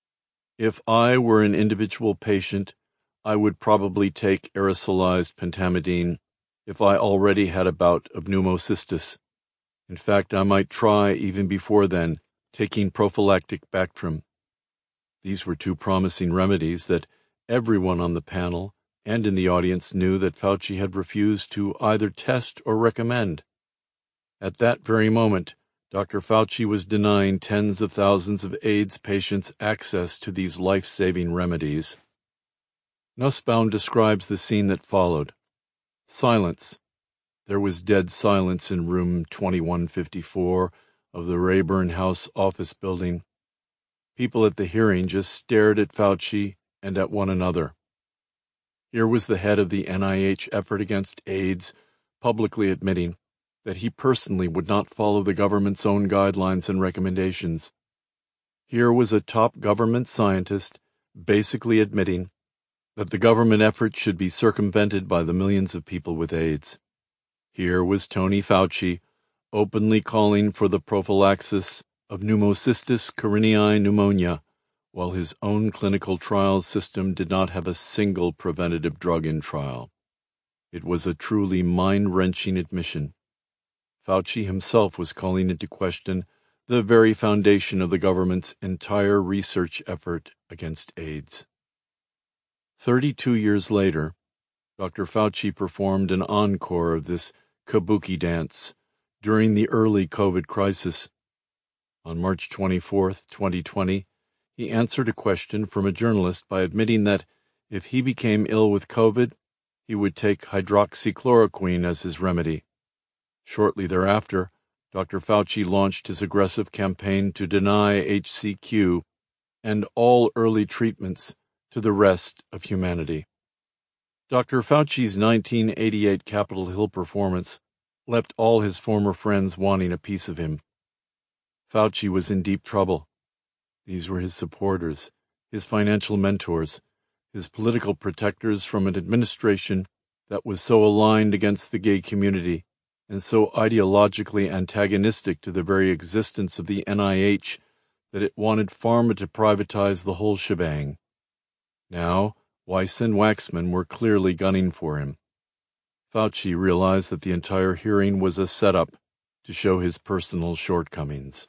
If I were an individual patient, I would probably take aerosolized pentamidine if I already had a bout of pneumocystis. In fact, I might try, even before then, taking prophylactic Bactrim. These were two promising remedies that everyone on the panel and in the audience knew that Fauci had refused to either test or recommend. At that very moment, Dr. Fauci was denying tens of thousands of AIDS patients access to these life-saving remedies. Nussbaum describes the scene that followed. Silence. There was dead silence in room 2154 of the Rayburn House office building. People at the hearing just stared at Fauci and at one another. Here was the head of the NIH effort against AIDS publicly admitting that he personally would not follow the government's own guidelines and recommendations. Here was a top government scientist basically admitting that the government effort should be circumvented by the millions of people with AIDS. Here was Tony Fauci openly calling for the prophylaxis of pneumocystis carinii pneumonia, while his own clinical trial system did not have a single preventative drug in trial. It was a truly mind-wrenching admission. Fauci himself was calling into question the very foundation of the government's entire research effort against AIDS. 32 years later, Dr. Fauci performed an encore of this kabuki dance during the early COVID crisis. On March 24, 2020, he answered a question from a journalist by admitting that if he became ill with COVID, he would take hydroxychloroquine as his remedy. Shortly thereafter, Dr. Fauci launched his aggressive campaign to deny HCQ and all early treatments to the rest of humanity. Dr. Fauci's 1988 Capitol Hill performance left all his former friends wanting a piece of him. Fauci was in deep trouble. These were his supporters, his financial mentors, his political protectors from an administration that was so aligned against the gay community and so ideologically antagonistic to the very existence of the NIH that it wanted pharma to privatize the whole shebang. Now, Weiss and Waxman were clearly gunning for him. Fauci realized that the entire hearing was a setup to show his personal shortcomings.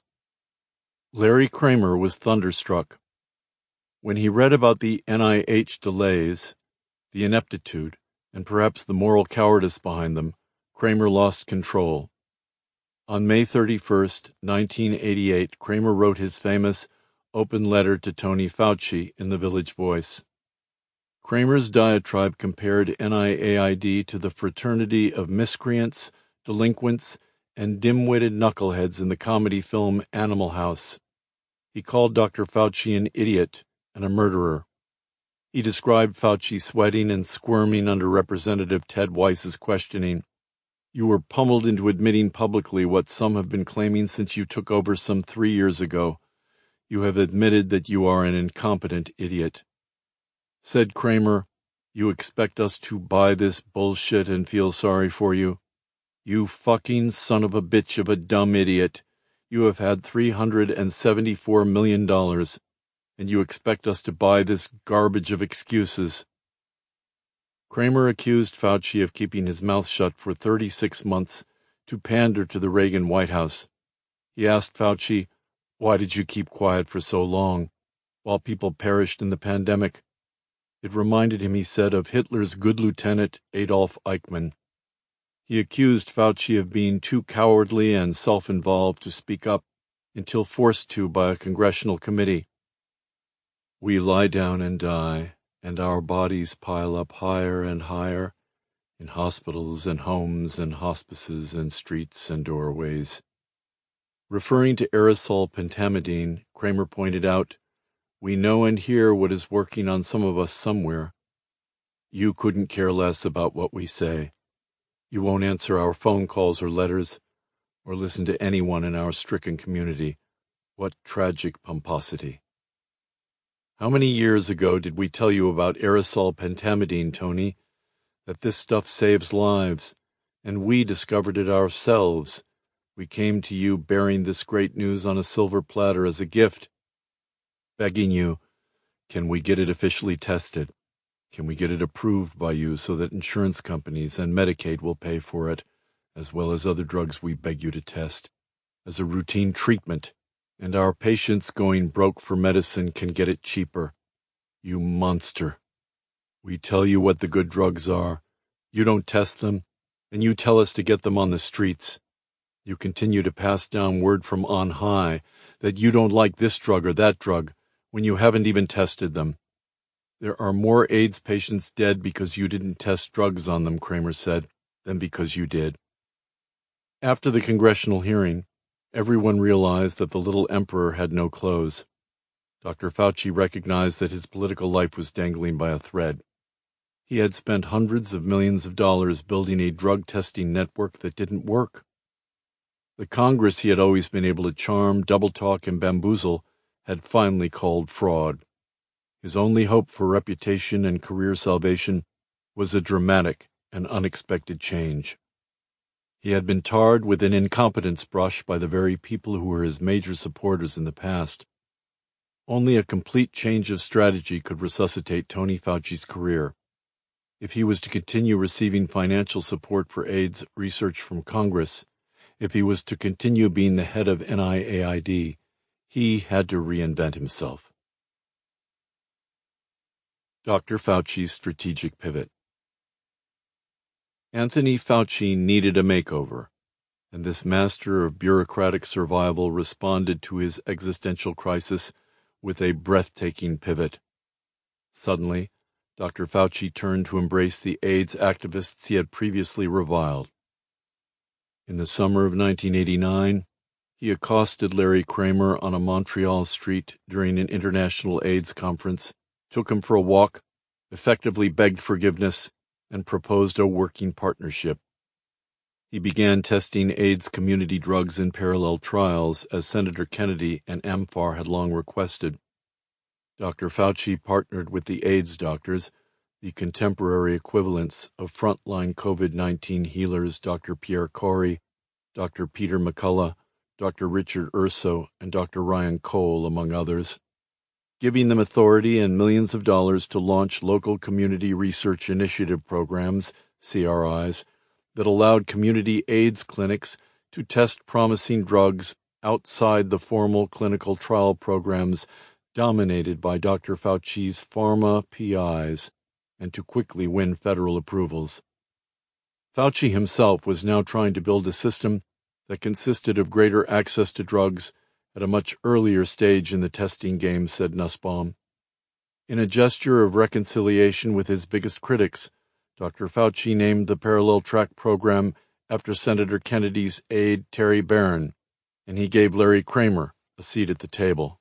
Larry Kramer was thunderstruck. When he read about the NIH delays, the ineptitude, and perhaps the moral cowardice behind them, Kramer lost control. On May 31, 1988, Kramer wrote his famous open letter to Tony Fauci in the Village Voice. Kramer's diatribe compared NIAID to the fraternity of miscreants, delinquents, and dim-witted knuckleheads in the comedy film Animal House. He called Dr. Fauci an idiot and a murderer. He described Fauci sweating and squirming under Representative Ted Weiss's questioning. You were pummeled into admitting publicly what some have been claiming since you took over some 3 years ago. You have admitted that you are an incompetent idiot. Said Kramer, you expect us to buy this bullshit and feel sorry for you? You fucking son of a bitch of a dumb idiot. You have had $374 million, and you expect us to buy this garbage of excuses. Kramer accused Fauci of keeping his mouth shut for 36 months to pander to the Reagan White House. He asked Fauci, why did you keep quiet for so long, while people perished in the pandemic? It reminded him, he said, of Hitler's good lieutenant Adolf Eichmann. He accused Fauci of being too cowardly and self-involved to speak up until forced to by a congressional committee. We lie down and die, and our bodies pile up higher and higher in hospitals and homes and hospices and streets and doorways. Referring to aerosol pentamidine, Kramer pointed out, we know and hear what is working on some of us somewhere. You couldn't care less about what we say. You won't answer our phone calls or letters, or listen to anyone in our stricken community. What tragic pomposity. How many years ago did we tell you about aerosol pentamidine, Tony? That this stuff saves lives, and we discovered it ourselves. We came to you bearing this great news on a silver platter as a gift, begging you, can we get it officially tested? Can we get it approved by you so that insurance companies and Medicaid will pay for it, as well as other drugs we beg you to test, as a routine treatment, and our patients going broke for medicine can get it cheaper? You monster. We tell you what the good drugs are. You don't test them, and you tell us to get them on the streets. You continue to pass down word from on high that you don't like this drug or that drug when you haven't even tested them. There are more AIDS patients dead because you didn't test drugs on them, Kramer said, than because you did. After the congressional hearing, everyone realized that the little emperor had no clothes. Dr. Fauci recognized that his political life was dangling by a thread. He had spent hundreds of millions of dollars building a drug testing network that didn't work. The Congress he had always been able to charm, double-talk, and bamboozle had finally called fraud. His only hope for reputation and career salvation was a dramatic and unexpected change. He had been tarred with an incompetence brush by the very people who were his major supporters in the past. Only a complete change of strategy could resuscitate Tony Fauci's career. If he was to continue receiving financial support for AIDS research from Congress, If he was to continue being the head of NIAID, he had to reinvent himself. Dr. Fauci's strategic pivot. Anthony Fauci needed a makeover, and this master of bureaucratic survival responded to his existential crisis with a breathtaking pivot. Suddenly, Dr. Fauci turned to embrace the AIDS activists he had previously reviled. In the summer of 1989, he accosted Larry Kramer on a Montreal street during an international AIDS conference, took him for a walk, effectively begged forgiveness, and proposed a working partnership. He began testing AIDS community drugs in parallel trials, as Senator Kennedy and AMFAR had long requested. Dr. Fauci partnered with the AIDS doctors, the contemporary equivalents of frontline COVID-19 healers Dr. Pierre Kory, Dr. Peter McCullough, Dr. Richard Urso, and Dr. Ryan Cole, among others, giving them authority and millions of dollars to launch local community research initiative programs, CRIs, that allowed community AIDS clinics to test promising drugs outside the formal clinical trial programs dominated by Dr. Fauci's pharma PIs, and to quickly win federal approvals. Fauci himself was now trying to build a system that consisted of greater access to drugs at a much earlier stage in the testing game, said Nussbaum. In a gesture of reconciliation with his biggest critics, Dr. Fauci named the Parallel Track program after Senator Kennedy's aide Terry Barron, and he gave Larry Kramer a seat at the table.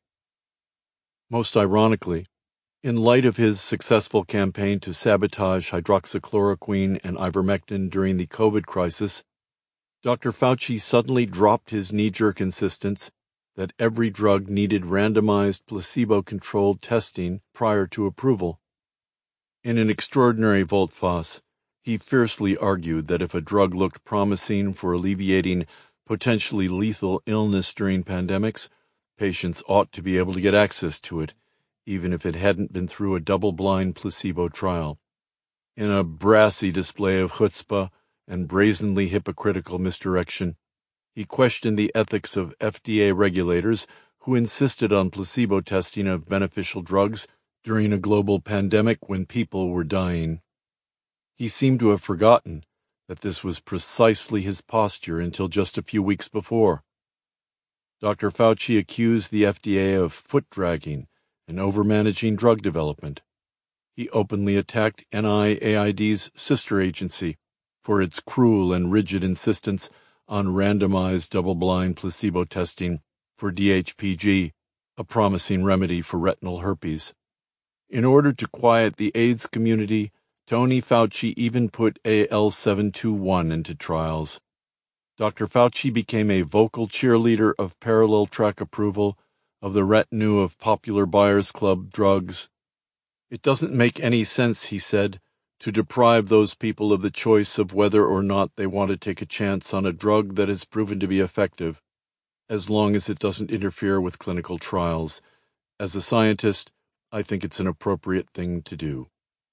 Most ironically, in light of his successful campaign to sabotage hydroxychloroquine and ivermectin during the COVID crisis, Dr. Fauci suddenly dropped his knee-jerk insistence that every drug needed randomized placebo-controlled testing prior to approval. In an extraordinary volte-face, he fiercely argued that if a drug looked promising for alleviating potentially lethal illness during pandemics, patients ought to be able to get access to it, even if it hadn't been through a double-blind placebo trial. In a brassy display of chutzpah and brazenly hypocritical misdirection, he questioned the ethics of FDA regulators who insisted on placebo testing of beneficial drugs during a global pandemic when people were dying. He seemed to have forgotten that this was precisely his posture until just a few weeks before. Dr. Fauci accused the FDA of foot-dragging and overmanaging drug development. He openly attacked NIAID's sister agency for its cruel and rigid insistence on randomized double-blind placebo testing for DHPG, a promising remedy for retinal herpes. In order to quiet the AIDS community, Tony Fauci even put AL721 into trials. Dr. Fauci became a vocal cheerleader of parallel track approval of the retinue of popular Buyers Club drugs. It doesn't make any sense, he said, to deprive those people of the choice of whether or not they want to take a chance on a drug that has proven to be effective, as long as it doesn't interfere with clinical trials. As a scientist, I think it's an appropriate thing to do.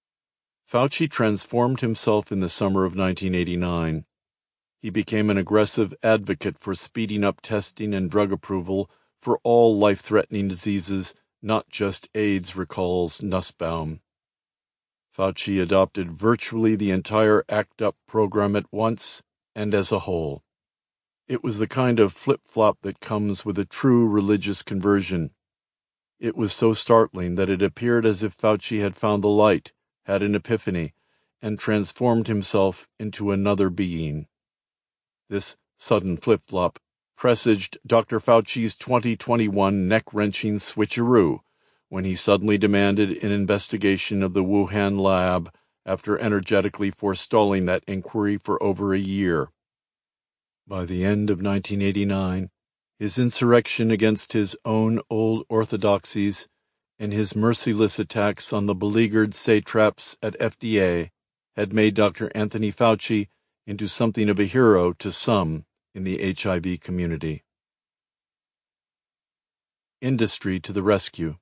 Fauci transformed himself in the summer of 1989. He became an aggressive advocate for speeding up testing and drug approval for all life-threatening diseases, not just AIDS, recalls Nussbaum. Fauci adopted virtually the entire ACT UP program at once and as a whole. It was the kind of flip-flop that comes with a true religious conversion. It was so startling that it appeared as if Fauci had found the light, had an epiphany, and transformed himself into another being. This sudden flip-flop presaged Dr. Fauci's 2021 neck-wrenching switcheroo when he suddenly demanded an investigation of the Wuhan lab after energetically forestalling that inquiry for over a year. By the end of 1989, his insurrection against his own old orthodoxies and his merciless attacks on the beleaguered satraps at FDA had made Dr. Anthony Fauci into something of a hero to some in the HIV community. Industry to the rescue.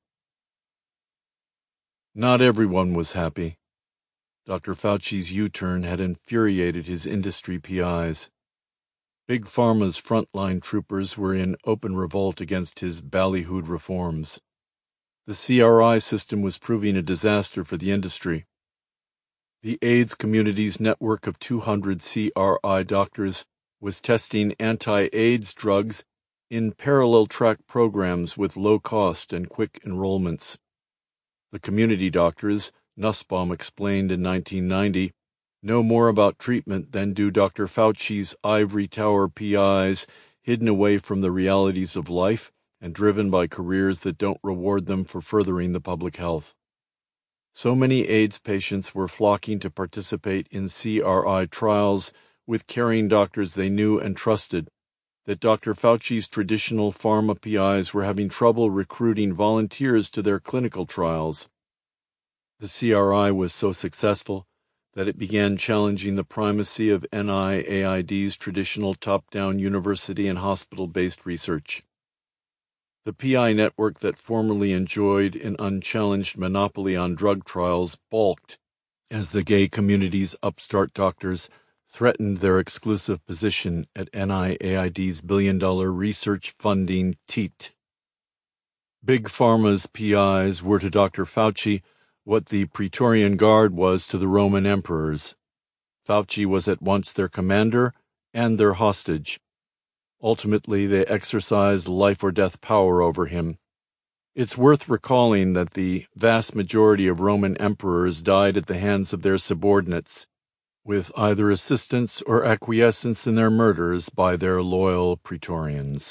Not everyone was happy. Dr. Fauci's U-turn had infuriated his industry PIs. Big Pharma's frontline troopers were in open revolt against his ballyhooed reforms. The CRI system was proving a disaster for the industry. The AIDS community's network of 200 CRI doctors was testing anti-AIDS drugs in parallel track programs with low cost and quick enrollments. The community doctors, Nussbaum explained in 1990, know more about treatment than do Dr. Fauci's ivory tower PIs, hidden away from the realities of life and driven by careers that don't reward them for furthering the public health. So many AIDS patients were flocking to participate in CRI trials with caring doctors they knew and trusted that Dr. Fauci's traditional pharma PIs were having trouble recruiting volunteers to their clinical trials. The CRI was so successful that it began challenging the primacy of NIAID's traditional top-down university and hospital-based research. The PI network that formerly enjoyed an unchallenged monopoly on drug trials balked as the gay community's upstart doctors threatened their exclusive position at NIAID's billion-dollar research funding teat. Big Pharma's PIs were to Dr. Fauci what the Praetorian Guard was to the Roman emperors. Fauci was at once their commander and their hostage. Ultimately, they exercised life-or-death power over him. It's worth recalling that the vast majority of Roman emperors died at the hands of their subordinates, with either assistance or acquiescence in their murders by their loyal Praetorians.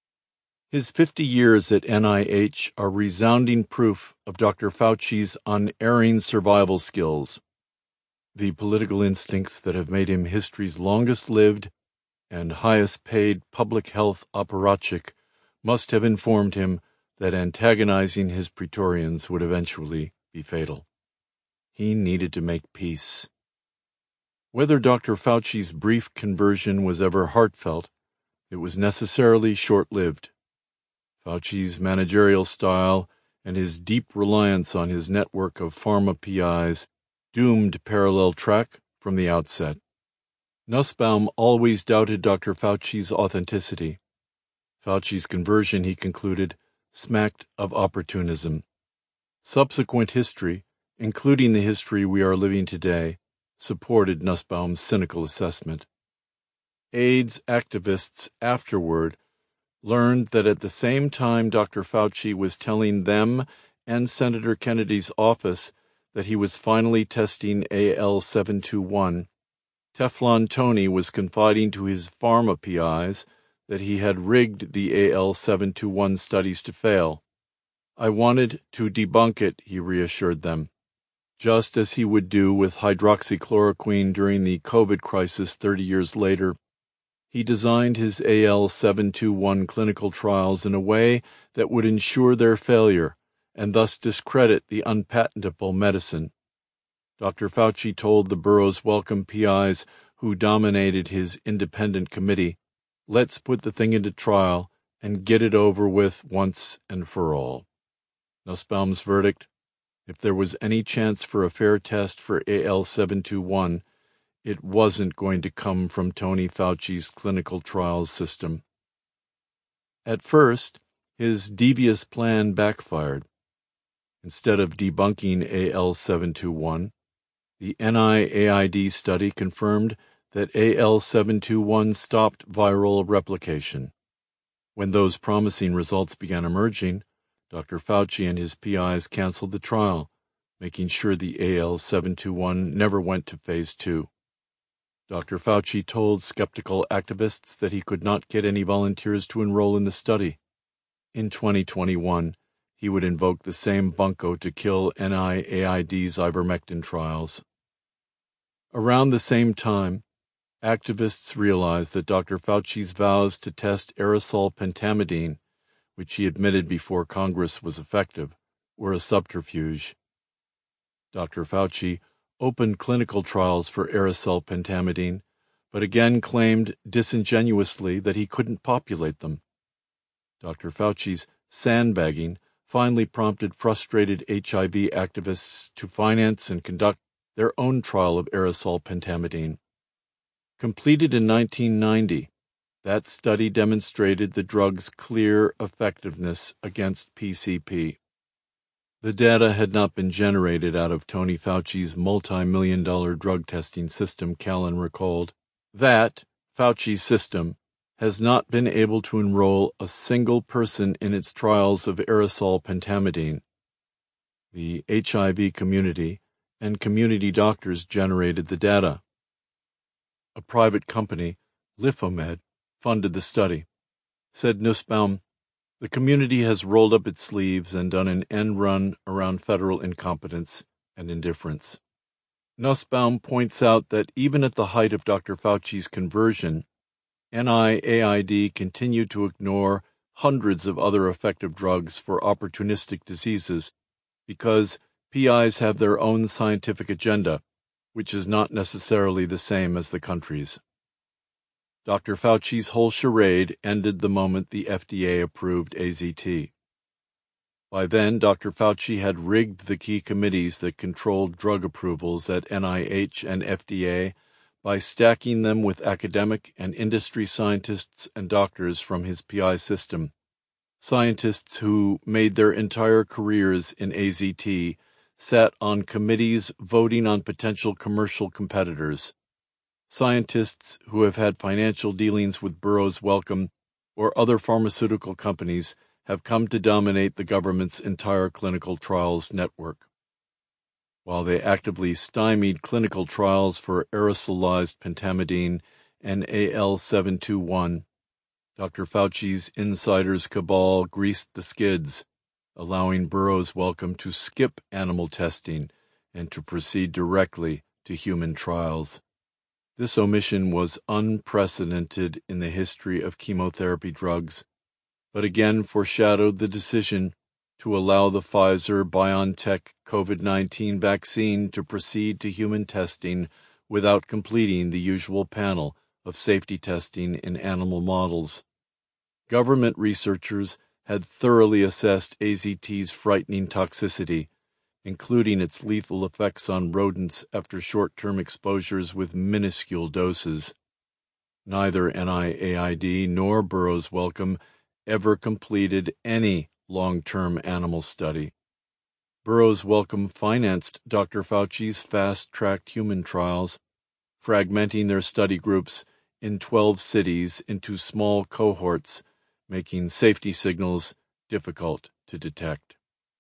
His 50 years at NIH are resounding proof of Dr. Fauci's unerring survival skills, the political instincts that have made him history's longest-lived and highest-paid public health apparatchik must have informed him that antagonizing his Praetorians would eventually be fatal. He needed to make peace. Whether Dr. Fauci's brief conversion was ever heartfelt, it was necessarily short-lived. Fauci's managerial style and his deep reliance on his network of pharma PIs doomed parallel track from the outset. Nussbaum always doubted Dr. Fauci's authenticity. Fauci's conversion, he concluded, smacked of opportunism. Subsequent history, including the history we are living today, supported Nussbaum's cynical assessment. AIDS activists afterward learned that at the same time Dr. Fauci was telling them and Senator Kennedy's office that he was finally testing AL-721, Teflon Tony was confiding to his pharma PIs that he had rigged the AL-721 studies to fail. I wanted to debunk it, he reassured them, just as he would do with hydroxychloroquine during the COVID crisis 30 years later. He designed his AL-721 clinical trials in a way that would ensure their failure and thus discredit the unpatentable medicine. Dr. Fauci told the borough's welcome PIs who dominated his independent committee, "Let's put the thing into trial and get it over with once and for all." Nussbaum's verdict: if there was any chance for a fair test for AL-721, it wasn't going to come from Tony Fauci's clinical trials system. At first, his devious plan backfired. Instead of debunking AL-721, the NIAID study confirmed that AL-721 stopped viral replication. When those promising results began emerging, Dr. Fauci and his PIs canceled the trial, making sure the AL-721 never went to Phase 2. Dr. Fauci told skeptical activists that he could not get any volunteers to enroll in the study. In 2021, he would invoke the same bunco to kill NIAID's ivermectin trials. Around the same time, activists realized that Dr. Fauci's vows to test aerosol pentamidine, which he admitted before Congress was effective, were a subterfuge. Dr. Fauci opened clinical trials for aerosol pentamidine, but again claimed disingenuously that he couldn't populate them. Dr. Fauci's sandbagging finally prompted frustrated HIV activists to finance and conduct their own trial of aerosol pentamidine. Completed in 1990, That study demonstrated the drug's clear effectiveness against PCP. The data had not been generated out of Tony Fauci's multi-million-dollar drug testing system, Callan recalled. That, Fauci's system, has not been able to enroll a single person in its trials of aerosol pentamidine. The HIV community and community doctors generated the data. A private company, Lifomed, funded the study. Said Nussbaum, the community has rolled up its sleeves and done an end run around federal incompetence and indifference. Nussbaum points out that even at the height of Dr. Fauci's conversion, NIAID continued to ignore hundreds of other effective drugs for opportunistic diseases because PIs have their own scientific agenda, which is not necessarily the same as the country's. Dr. Fauci's whole charade ended the moment the FDA approved AZT. By then, Dr. Fauci had rigged the key committees that controlled drug approvals at NIH and FDA by stacking them with academic and industry scientists and doctors from his PI system, scientists who made their entire careers in AZT, sat on committees voting on potential commercial competitors. Scientists who have had financial dealings with Burroughs Wellcome or other pharmaceutical companies have come to dominate the government's entire clinical trials network. While they actively stymied clinical trials for aerosolized pentamidine and AL721, Dr. Fauci's insiders' cabal greased the skids, allowing Burroughs Wellcome to skip animal testing and to proceed directly to human trials. This omission was unprecedented in the history of chemotherapy drugs, but again foreshadowed the decision to allow the Pfizer-BioNTech COVID-19 vaccine to proceed to human testing without completing the usual panel of safety testing in animal models. Government researchers had thoroughly assessed AZT's frightening toxicity, including its lethal effects on rodents after short-term exposures with minuscule doses. Neither NIAID nor Burroughs Wellcome ever completed any long-term animal study. Burroughs Wellcome financed Dr. Fauci's fast-tracked human trials, fragmenting their study groups in 12 cities into small cohorts, making safety signals difficult to detect.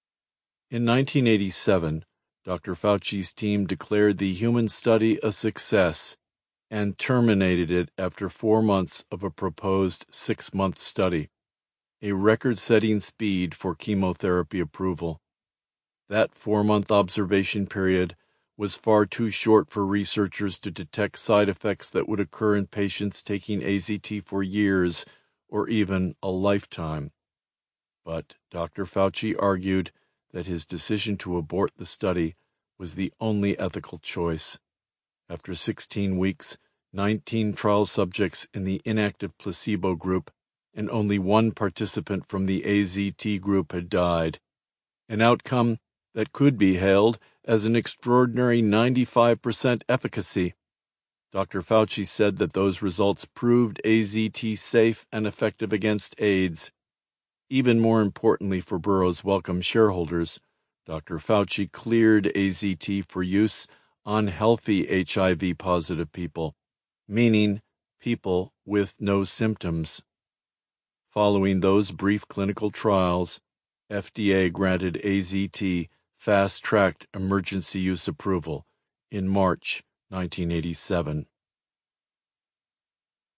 In 1987, Dr. Fauci's team declared the human study a success and terminated it after 4 months of a proposed 6-month study, a record-setting speed for chemotherapy approval. That 4-month observation period was far too short for researchers to detect side effects that would occur in patients taking AZT for years or even a lifetime. But Dr. Fauci argued that his decision to abort the study was the only ethical choice. After 16 weeks, 19 trial subjects in the inactive placebo group and only 1 participant from the AZT group had died, an outcome that could be hailed as an extraordinary 95% efficacy. Dr. Fauci said that those results proved AZT safe and effective against AIDS. Even more importantly for Burroughs Wellcome shareholders, Dr. Fauci cleared AZT for use on healthy HIV-positive people, meaning people with no symptoms. Following those brief clinical trials, FDA granted AZT fast-tracked emergency use approval in March 1987.